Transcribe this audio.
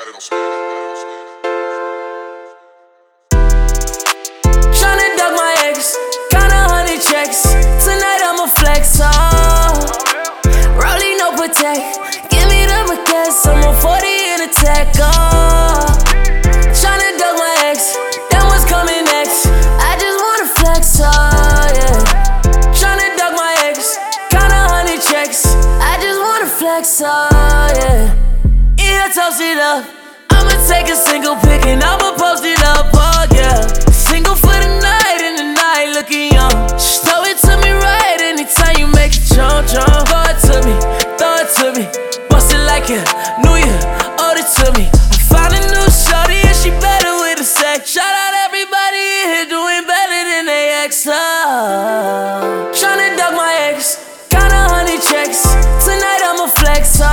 Tryna duck my ex, kinda 100 checks. Tonight I'ma flex, oh. Rolling no protect, give me the baguettes. I'm on 40 in a tech, oh. Tryna duck my ex, then what's coming next? I just wanna flex, oh yeah. Tryna duck my ex, kinda 100 checks. I just wanna flex, oh yeah. Yeah, toast it up. I'ma take a single pic and I'ma post it up, oh yeah. Single for the night, in the night looking young. Just throw it to me right anytime you make it jump, jump. Throw it to me, bust it like a New Year, owed it to me. I found a